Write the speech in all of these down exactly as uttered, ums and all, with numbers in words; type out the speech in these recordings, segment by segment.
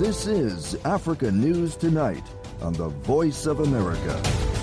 This is Africa News Tonight on the Voice of America.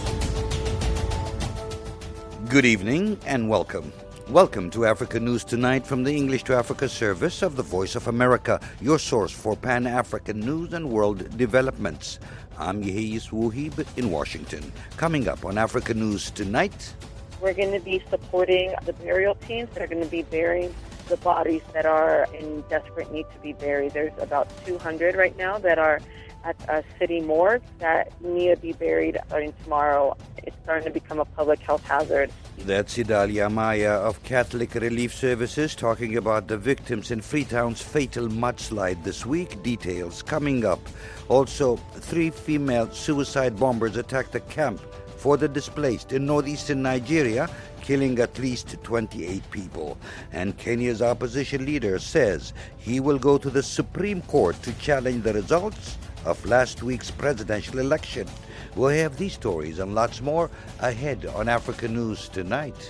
Good evening and welcome. Welcome to Africa News Tonight from the English to Africa service of the Voice of America, your source for Pan-African news and world developments. I'm Yehiyis Wuhib in Washington. Coming up on Africa News Tonight, we're going to be supporting the burial teams that are going to be burying the bodies that are in desperate need to be buried. There's about two hundred right now that are at a city morgue that need to be buried starting tomorrow. It's starting to become a public health hazard. That's Idalia Maya of Catholic Relief Services talking about the victims in Freetown's fatal mudslide this week. Details coming up. Also, three female suicide bombers attacked a camp for the displaced in northeastern Nigeria, killing at least twenty-eight people. And Kenya's opposition leader says he will go to the Supreme Court to challenge the results of last week's presidential election. We'll have these stories and lots more ahead on Africa News Tonight.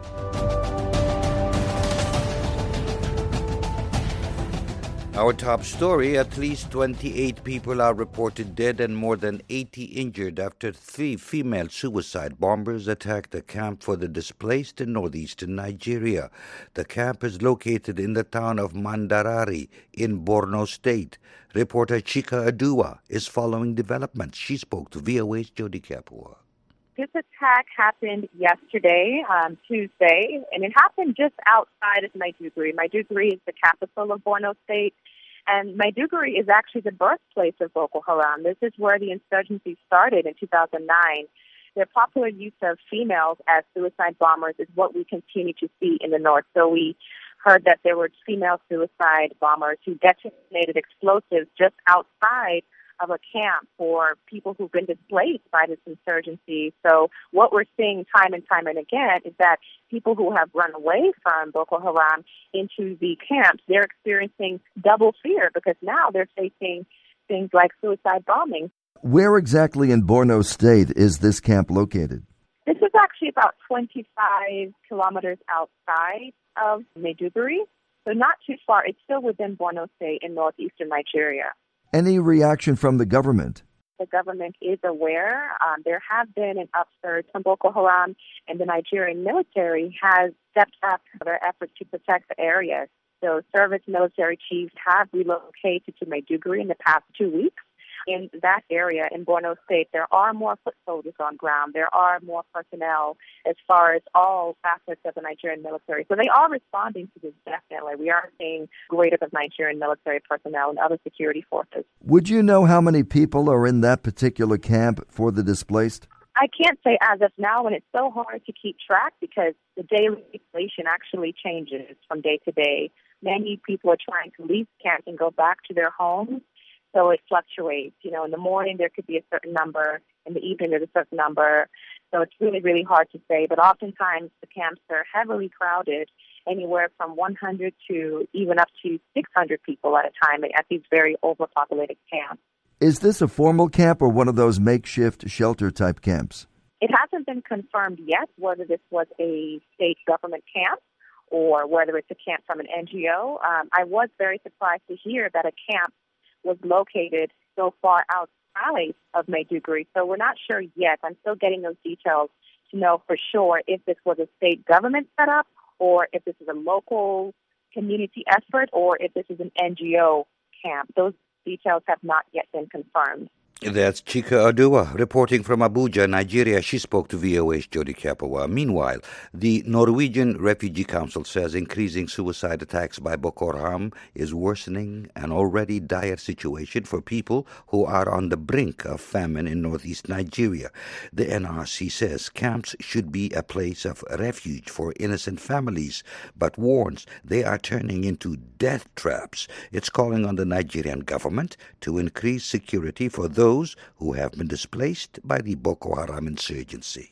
Our top story, at least twenty-eight people are reported dead and more than eighty injured after three female suicide bombers attacked a camp for the displaced in northeastern Nigeria. The camp is located in the town of Mandarari in Borno State. Reporter Chika Adua is following developments. She spoke to V O A's Jody Kapua. This attack happened yesterday, um, Tuesday, and it happened just outside of Maiduguri. Maiduguri is the capital of Borno State, and Maiduguri is actually the birthplace of Boko Haram. This is where the insurgency started in two thousand nine. Their popular use of females as suicide bombers is what we continue to see in the north. So we heard that there were female suicide bombers who detonated explosives just outside of a camp for people who've been displaced by this insurgency. So what we're seeing time and time and again is that people who have run away from Boko Haram into the camps, they're experiencing double fear because now they're facing things like suicide bombing. Where exactly in Borno State is this camp located? This is actually about twenty-five kilometers outside of Maiduguri, so not too far. It's still within Borno State in northeastern Nigeria. Any reaction from the government? The government is aware. Um, there have been an upsurge from Boko Haram, and the Nigerian military has stepped up their efforts to protect the area. So service military chiefs have relocated to Maiduguri in the past two weeks. In that area, in Borno State, there are more foot soldiers on ground. There are more personnel as far as all facets of the Nigerian military. So they are responding to this, definitely. We are seeing greater of Nigerian military personnel and other security forces. Would you know how many people are in that particular camp for the displaced? I can't say as of now, and it's so hard to keep track because the daily population actually changes from day to day. Many people are trying to leave camp and go back to their homes. So it fluctuates. You know, in the morning there could be a certain number. In the evening there's a certain number. So it's really, really hard to say. But oftentimes the camps are heavily crowded, anywhere from one hundred to even up to six hundred people at a time at these very overpopulated camps. Is this a formal camp or one of those makeshift shelter-type camps? It hasn't been confirmed yet whether this was a state government camp or whether it's a camp from an N G O. Um, I was very surprised to hear that a camp was located so far outside of Maiduguri. So we're not sure yet. I'm still getting those details to know for sure if this was a state government setup or if this is a local community effort or if this is an N G O camp. Those details have not yet been confirmed. That's Chika Adua reporting from Abuja, Nigeria. She spoke to V O A's Jody Kapua. Meanwhile, the Norwegian Refugee Council says increasing suicide attacks by Boko Haram is worsening an already dire situation for people who are on the brink of famine in northeast Nigeria. The N R C says camps should be a place of refuge for innocent families, but warns they are turning into death traps. It's calling on the Nigerian government to increase security for those who have been displaced by the Boko Haram insurgency.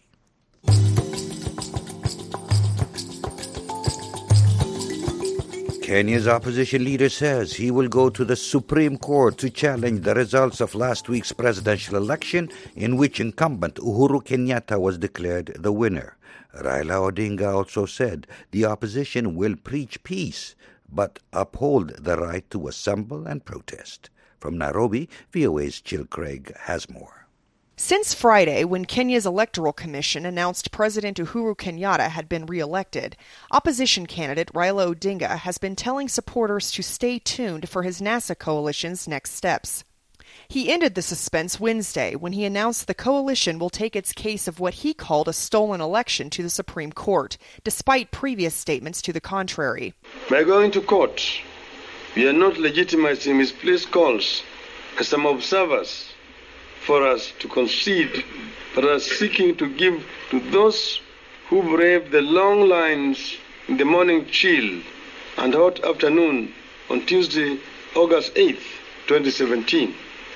Kenya's opposition leader says he will go to the Supreme Court to challenge the results of last week's presidential election, in which incumbent Uhuru Kenyatta was declared the winner. Raila Odinga also said the opposition will preach peace, but uphold the right to assemble and protest. From Nairobi, V O A's Jill Craig has more. Since Friday, when Kenya's Electoral Commission announced President Uhuru Kenyatta had been re-elected, opposition candidate Raila Odinga has been telling supporters to stay tuned for his NASA coalition's next steps. He ended the suspense Wednesday when he announced the coalition will take its case of what he called a stolen election to the Supreme Court, despite previous statements to the contrary. By going to court, we are not legitimizing misplaced calls as some observers for us to concede, but are seeking to give to those who brave the long lines in the morning chill and hot afternoon on Tuesday, August eighth, twenty seventeen.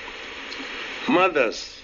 Mothers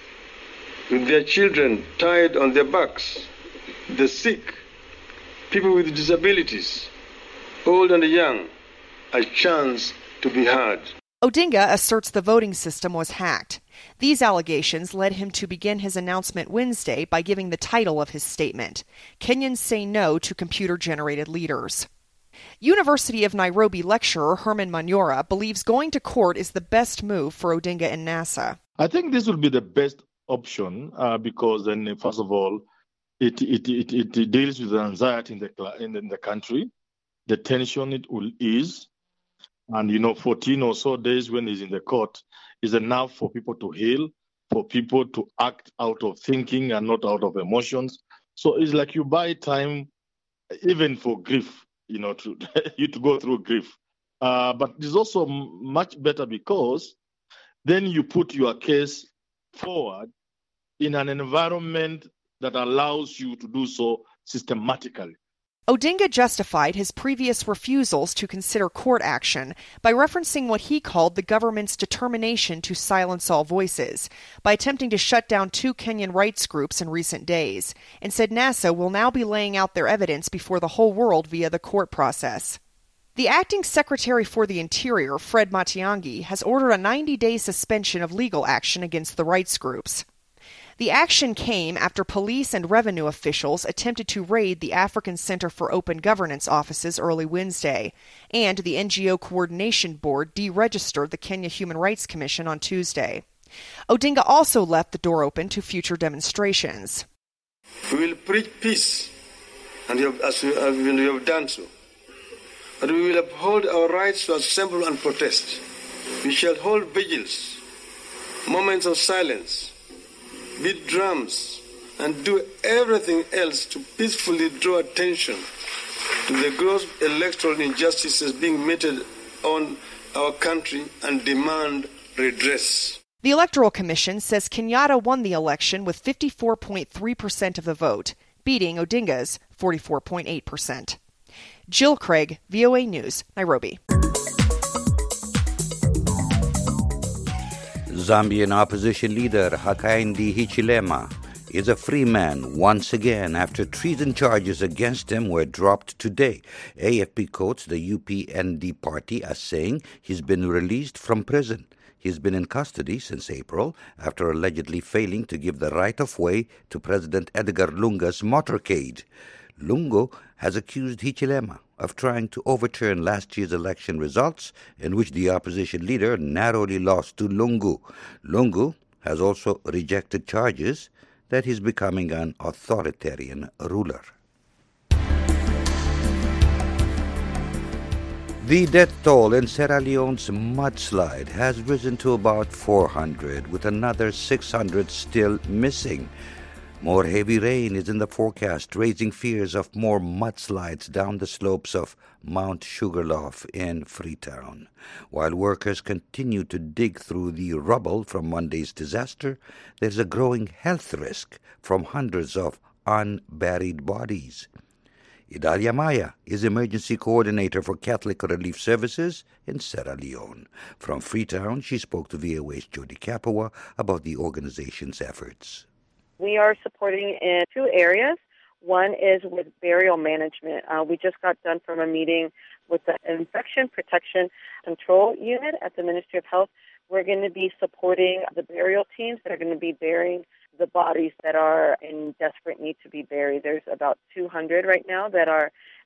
with their children tied on their backs, the sick, people with disabilities, old and young, a chance to be heard. Odinga asserts the voting system was hacked. These allegations led him to begin his announcement Wednesday by giving the title of his statement, Kenyans Say No to Computer-Generated Leaders. University of Nairobi lecturer Herman Manyora believes going to court is the best move for Odinga and NASA. I think this will be the best option uh, because then, first of all, it it, it, it deals with the anxiety in the, in the in the country, the tension it will ease, and you know, fourteen or so days when he's in the court is enough for people to heal, for people to act out of thinking and not out of emotions. So it's like you buy time, even for grief, you know, to you to go through grief. Uh, but it's also much better because then you put your case forward in an environment that allows you to do so systematically. Odinga justified his previous refusals to consider court action by referencing what he called the government's determination to silence all voices, by attempting to shut down two Kenyan rights groups in recent days, and said NASA will now be laying out their evidence before the whole world via the court process. The acting Secretary for the Interior, Fred Matiang'i, has ordered a ninety-day suspension of legal action against the rights groups. The action came after police and revenue officials attempted to raid the African Center for Open Governance offices early Wednesday, and the N G O Coordination Board deregistered the Kenya Human Rights Commission on Tuesday. Odinga also left the door open to future demonstrations. We will preach peace, and you have, as we have, we have done so. But we will uphold our rights to assemble and protest. We shall hold vigils, moments of silence, beat drums, and do everything else to peacefully draw attention to the gross electoral injustices being meted on our country and demand redress. The Electoral Commission says Kenyatta won the election with fifty-four point three percent of the vote, beating Odinga's forty-four point eight percent. Jill Craig, V O A News, Nairobi. Zambian opposition leader Hakainde Hichilema is a free man once again after treason charges against him were dropped today. A F P quotes the U P N D party as saying he's been released from prison. He's been in custody since April after allegedly failing to give the right of way to President Edgar Lunga's motorcade. Lungu has accused Hichilema of trying to overturn last year's election results in which the opposition leader narrowly lost to Lungu. Lungu has also rejected charges that he's becoming an authoritarian ruler. The death toll in Sierra Leone's mudslide has risen to about four hundred, with another six hundred still missing. More heavy rain is in the forecast, raising fears of more mudslides down the slopes of Mount Sugarloaf in Freetown. While workers continue to dig through the rubble from Monday's disaster, there's a growing health risk from hundreds of unburied bodies. Idalia Maya is Emergency Coordinator for Catholic Relief Services in Sierra Leone. From Freetown, she spoke to V O A's Jody Kapawa about the organization's efforts. We are supporting in two areas. One is with burial management. Uh, we just got done from a meeting with the Infection Protection Control Unit at the Ministry of Health. We're going to be supporting the burial teams that are going to be burying the bodies that are in desperate need to be buried. There's about two hundred right now that are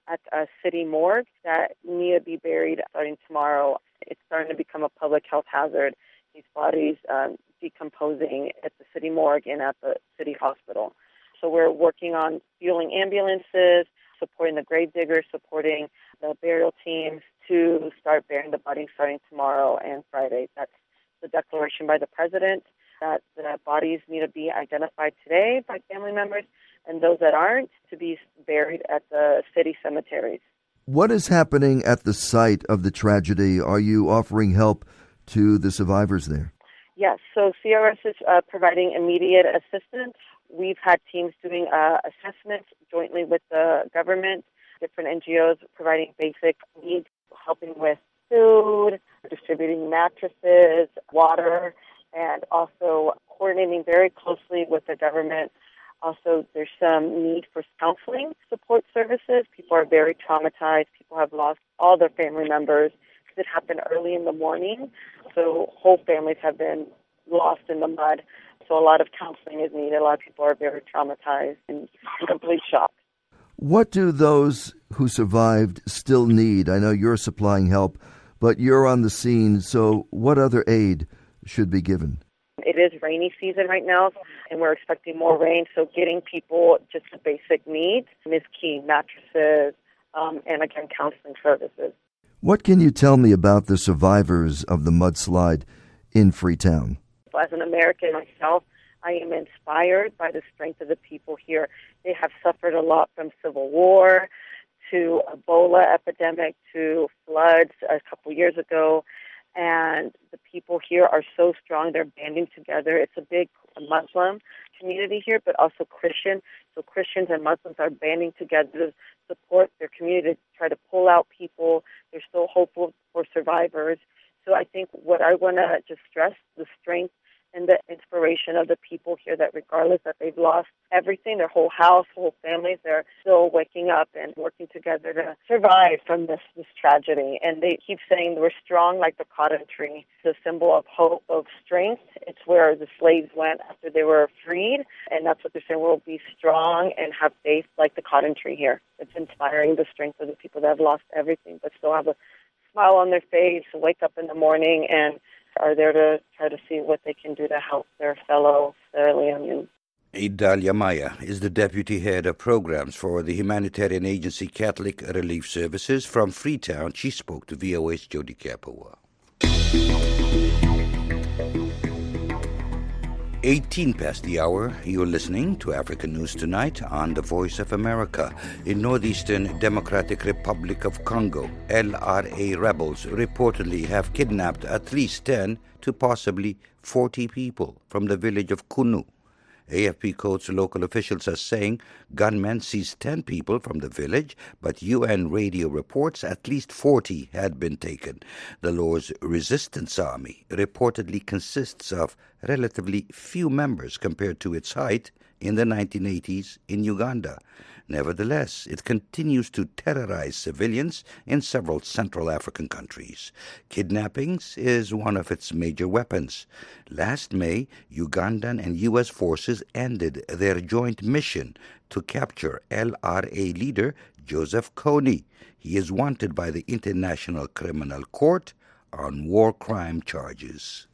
at a city morgue that need to be buried starting tomorrow. It's starting to become a public health hazard. These bodies um, decomposing at the city morgue and at the city hospital. So we're working on fueling ambulances, supporting the grave diggers, supporting the burial teams to start burying the bodies starting tomorrow and Friday. That's the declaration by the president that the bodies need to be identified today by family members, and those that aren't to be buried at the city cemeteries. What is happening at the site of the tragedy? Are you offering help to the survivors there? Yes, so C R S is uh, providing immediate assistance. We've had teams doing uh, assessments jointly with the government, different N G Os providing basic needs, helping with food, distributing mattresses, water, and also coordinating very closely with the government. Also, there's some need for counseling support services. People are very traumatized. People have lost all their family members. It happened early in the morning, so whole families have been lost in the mud. So a lot of counseling is needed. A lot of people are very traumatized and in complete shock. What do those who survived still need? I know you're supplying help, but you're on the scene, so what other aid should be given? It is rainy season right now, and we're expecting more rain, so getting people just the basic needs is key, mattresses, um, and again, counseling services. What can you tell me about the survivors of the mudslide in Freetown? As an American myself, I am inspired by the strength of the people here. They have suffered a lot from civil war to Ebola epidemic to floods a couple years ago, and the people here are so strong. They're banding together. It's a big Muslim community here, but also Christian. So Christians and Muslims are banding together to support their community, to try to pull out people. They're still hopeful for survivors. So I think what I want to just stress, the strength and the inspiration of the people here, that regardless that they've lost everything, their whole house, whole families, they're still waking up and working together to survive from this, this tragedy. And they keep saying we're strong like the cotton tree, the symbol of hope, of strength. It's where the slaves went after they were freed, and that's what they're saying. We'll be strong and have faith like the cotton tree here. It's inspiring the strength of the people that have lost everything but still have a smile on their face, wake up in the morning, and are there to try to see what they can do to help their fellow Sierra Leoneans. Idalia Maya is the deputy head of programs for the humanitarian agency Catholic Relief Services. From Freetown, she spoke to V O A's Jody Kapawa. eighteen past the hour, you're listening to African News Tonight on the Voice of America. In northeastern Democratic Republic of Congo, L R A rebels reportedly have kidnapped at least ten to possibly forty people from the village of Kunu. A F P quotes local officials as saying gunmen seized ten people from the village, but U N radio reports at least forty had been taken. The Lord's Resistance Army reportedly consists of relatively few members compared to its height in the nineteen eighties in Uganda. Nevertheless, it continues to terrorize civilians in several Central African countries. Kidnappings is one of its major weapons. Last May, Ugandan and U S forces ended their joint mission to capture L R A leader Joseph Kony. He is wanted by the International Criminal Court on war crime charges.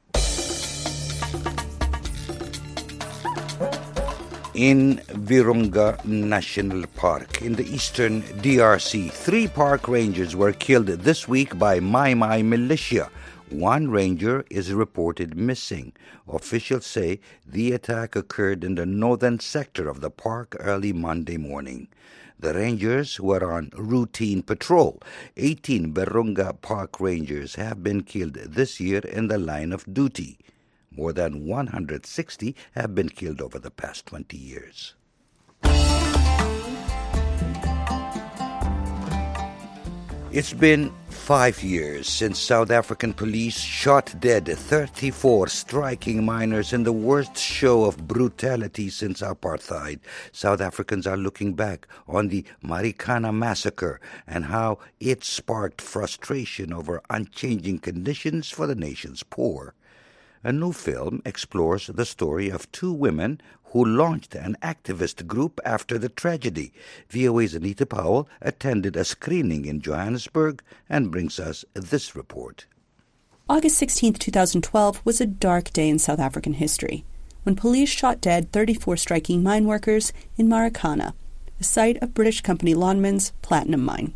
In Virunga National Park in the eastern D R C, three park rangers were killed this week by Mai Mai militia. One ranger is reported missing. Officials say the attack occurred in the northern sector of the park early Monday morning. The rangers were on routine patrol. eighteen Virunga Park rangers have been killed this year in the line of duty. More than one hundred sixty have been killed over the past twenty years. It's been five years since South African police shot dead thirty-four striking miners in the worst show of brutality since apartheid. South Africans are looking back on the Marikana massacre and how it sparked frustration over unchanging conditions for the nation's poor. A new film explores the story of two women who launched an activist group after the tragedy. V O A's Anita Powell attended a screening in Johannesburg and brings us this report. August sixteenth, twenty twelve was a dark day in South African history when police shot dead thirty-four striking mine workers in Marikana, the site of British company Lonmin's platinum mine.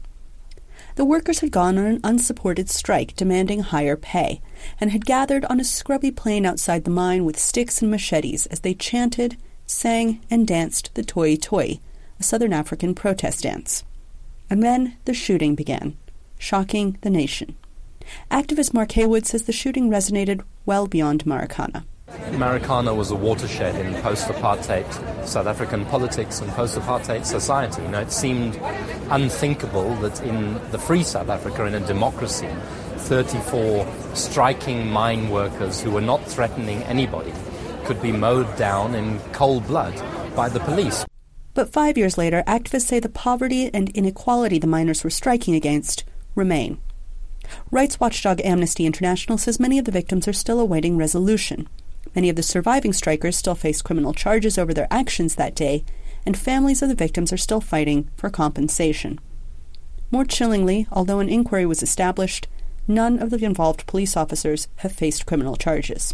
The workers had gone on an unsupported strike demanding higher pay and had gathered on a scrubby plain outside the mine with sticks and machetes as they chanted, sang, and danced the Toi Toi, a Southern African protest dance. And then the shooting began, shocking the nation. Activist Mark Haywood says the shooting resonated well beyond Marikana. Marikana was a watershed in post-apartheid South African politics and post-apartheid society. You know, it seemed unthinkable that in the free South Africa, in a democracy, thirty-four striking mine workers who were not threatening anybody could be mowed down in cold blood by the police. But five years later, activists say the poverty and inequality the miners were striking against remain. Rights watchdog Amnesty International says many of the victims are still awaiting resolution. Many of the surviving strikers still face criminal charges over their actions that day, and families of the victims are still fighting for compensation. More chillingly, although an inquiry was established, none of the involved police officers have faced criminal charges.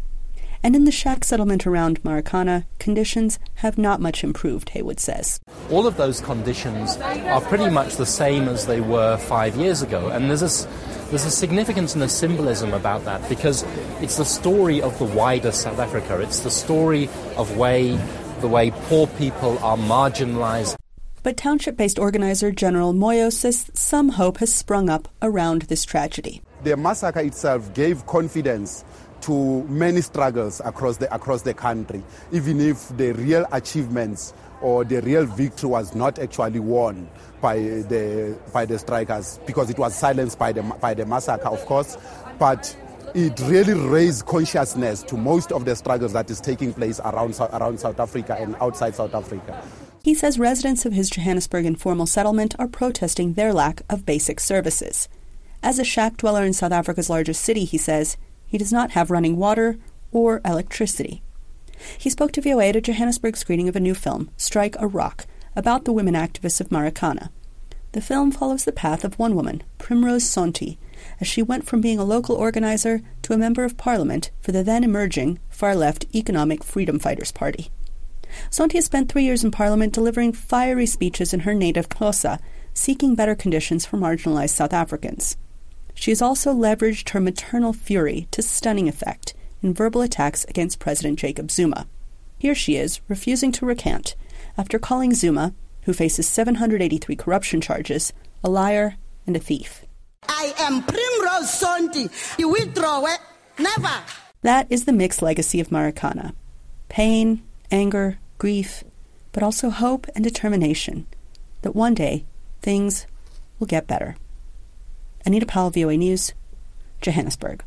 And in the shack settlement around Marikana, conditions have not much improved, Haywood says. All of those conditions are pretty much the same as they were five years ago, and there's a, there's a significance and a symbolism about that, because it's the story of the wider South Africa. It's the story of way, the way poor people are marginalized. But township-based organizer General Moyo says some hope has sprung up around this tragedy. The massacre itself gave confidence to many struggles across the across the country, even if the real achievements or the real victory was not actually won by the by the strikers, because it was silenced by the by the massacre, of course. But it really raised consciousness to most of the struggles that is taking place around around South Africa and outside South Africa. He says residents of his Johannesburg informal settlement are protesting their lack of basic services. As a shack dweller in South Africa's largest city, he says, he does not have running water or electricity. He spoke to V O A at a Johannesburg screening of a new film, Strike a Rock, about the women activists of Marikana. The film follows the path of one woman, Primrose Sonti, as she went from being a local organizer to a member of parliament for the then-emerging far-left Economic Freedom Fighters Party. Sonti has spent three years in parliament delivering fiery speeches in her native Xhosa, seeking better conditions for marginalized South Africans. She has also leveraged her maternal fury to stunning effect in verbal attacks against President Jacob Zuma. Here she is, refusing to recant, after calling Zuma, who faces seven hundred eighty-three corruption charges, a liar and a thief. I am Primrose Sonti. You withdraw it? Never. That is the mixed legacy of Marikana. Pain, anger, grief, but also hope and determination that one day things will get better. Anita Powell, V O A News, Johannesburg.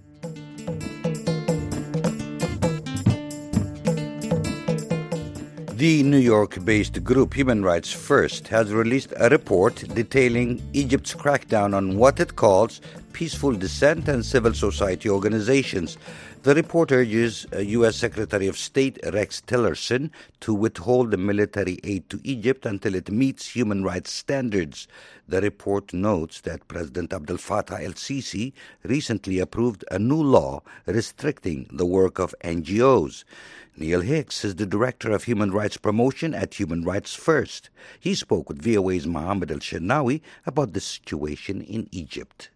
The New York-based group Human Rights First has released a report detailing Egypt's crackdown on what it calls peaceful dissent and civil society organizations. The report urges U S Secretary of State Rex Tillerson to withhold the military aid to Egypt until it meets human rights standards. The report notes that President Abdel Fattah el-Sisi recently approved a new law restricting the work of N G Os. Neil Hicks is the Director of Human Rights Promotion at Human Rights First. He spoke with V O A's Mohammed El-Shenawi about the situation in Egypt.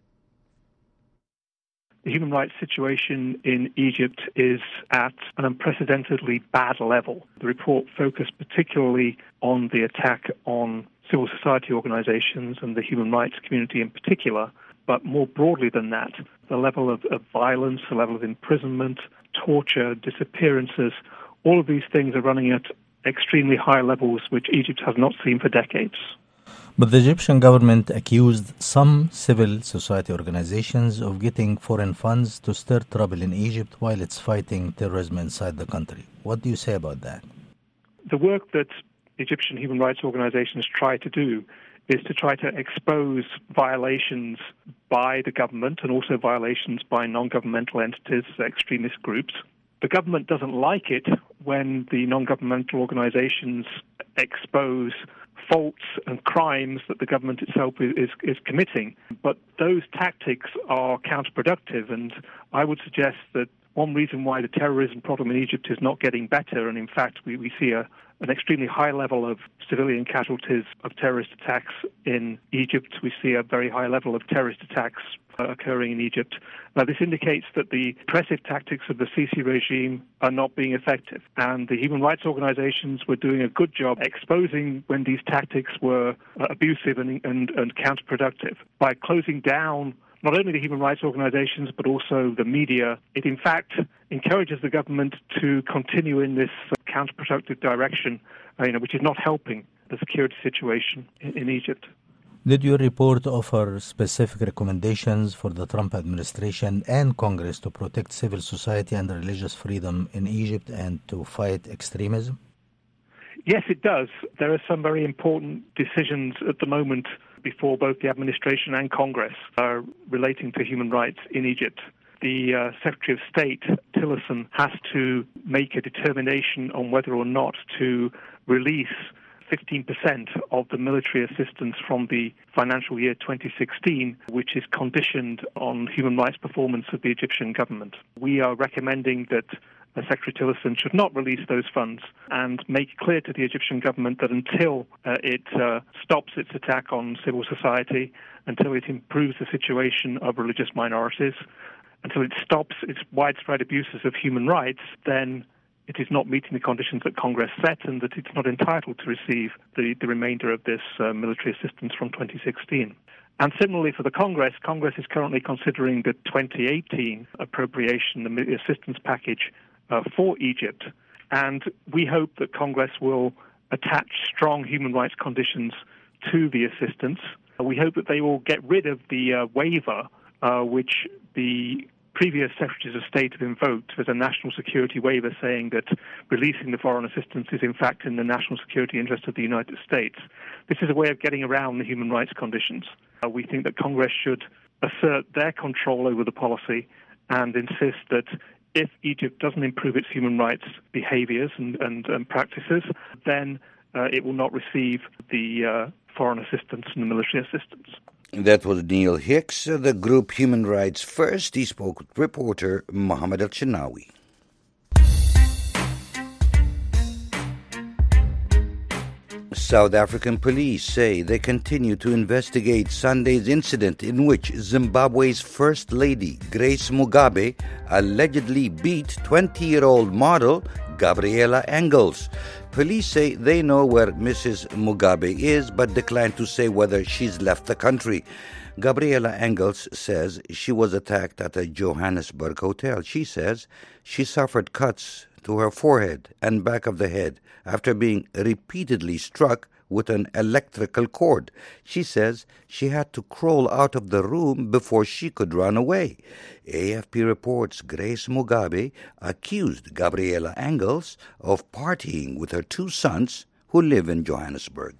The human rights situation in Egypt is at an unprecedentedly bad level. The report focused particularly on the attack on civil society organizations and the human rights community in particular, but more broadly than that, the level of, of violence, the level of imprisonment, torture, disappearances, all of these things are running at extremely high levels which Egypt has not seen for decades. But the Egyptian government accused some civil society organizations of getting foreign funds to stir trouble in Egypt while it's fighting terrorism inside the country. What do you say about that? The work that Egyptian human rights organizations try to do is to try to expose violations by the government and also violations by non-governmental entities, extremist groups. The government doesn't like it when the non-governmental organizations expose faults and crimes that the government itself is, is committing. But those tactics are counterproductive, and I would suggest that one reason why the terrorism problem in Egypt is not getting better, and in fact we, we see a, an extremely high level of civilian casualties of terrorist attacks in Egypt. We see a very high level of terrorist attacks uh, occurring in Egypt. Now, this indicates that the oppressive tactics of the Sisi regime are not being effective, and the human rights organizations were doing a good job exposing when these tactics were uh, abusive and, and, and counterproductive. By closing down not only the human rights organizations, but also the media, it in fact encourages the government to continue in this uh, counterproductive direction, uh, you know, which is not helping the security situation in, in Egypt. Did your report offer specific recommendations for the Trump administration and Congress to protect civil society and religious freedom in Egypt and to fight extremism? Yes, it does. There are some very important decisions at the moment before both the administration and Congress are relating to human rights in Egypt. The uh, Secretary of State, Tillerson, has to make a determination on whether or not to release fifteen percent of the military assistance from the financial year twenty sixteen, which is conditioned on human rights performance of the Egyptian government. We are recommending that Uh, Secretary Tillerson should not release those funds and make clear to the Egyptian government that until uh, it uh, stops its attack on civil society, until it improves the situation of religious minorities, until it stops its widespread abuses of human rights, then it is not meeting the conditions that Congress set and that it's not entitled to receive the, the remainder of this uh, military assistance from twenty sixteen. And similarly for the Congress, Congress is currently considering the twenty eighteen appropriation, the assistance package Uh, for Egypt, and we hope that Congress will attach strong human rights conditions to the assistance. Uh, we hope that they will get rid of the uh, waiver uh, which the previous Secretaries of State have invoked as a national security waiver, saying that releasing the foreign assistance is in fact in the national security interest of the United States. This is a way of getting around the human rights conditions. Uh, we think that Congress should assert their control over the policy and insist that if Egypt doesn't improve its human rights behaviors and, and, and practices, then uh, it will not receive the uh, foreign assistance and the military assistance. That was Neil Hicks, uh, the group Human Rights First. He spoke with reporter Mohammed El-Shinawi. South African police say they continue to investigate Sunday's incident in which Zimbabwe's First Lady, Grace Mugabe, allegedly beat twenty-year-old model Gabriela Engels. Police say they know where Missus Mugabe is, but decline to say whether she's left the country. Gabriela Engels says she was attacked at a Johannesburg hotel. She says she suffered cuts to her forehead and back of the head after being repeatedly struck with an electrical cord. She says she had to crawl out of the room before she could run away. A F P reports Grace Mugabe accused Gabriela Engels of partying with her two sons who live in Johannesburg.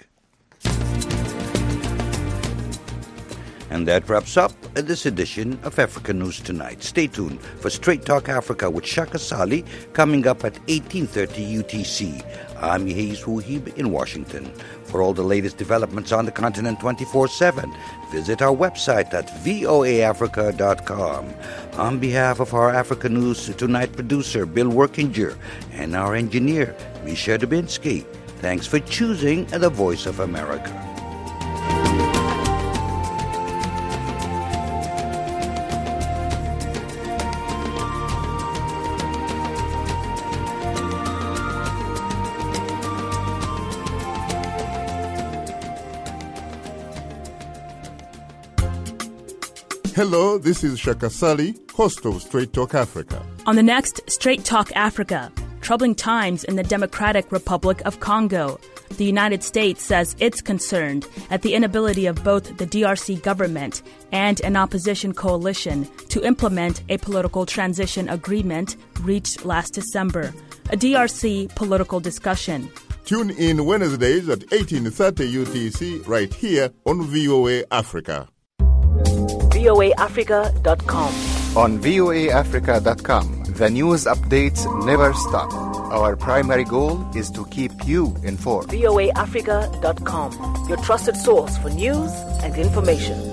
And that wraps up this edition of Africa News Tonight. Stay tuned for Straight Talk Africa with Shaka Sali coming up at eighteen thirty U T C. I'm Yehiz Wuhib in Washington. For all the latest developments on the continent twenty-four seven, visit our website at voa africa dot com. On behalf of our Africa News Tonight producer, Bill Workinger, and our engineer, Misha Dubinsky, thanks for choosing the Voice of America. Hello, this is Shaka Sali, host of Straight Talk Africa. On the next Straight Talk Africa, troubling times in the Democratic Republic of Congo. The United States says it's concerned at the inability of both the D R C government and an opposition coalition to implement a political transition agreement reached last December. A D R C political discussion. Tune in Wednesdays at eighteen thirty U T C right here on V O A Africa. V O A Africa dot com. On V O A Africa dot com, the news updates never stop. Our primary goal is to keep you informed. V O A Africa dot com, your trusted source for news and information.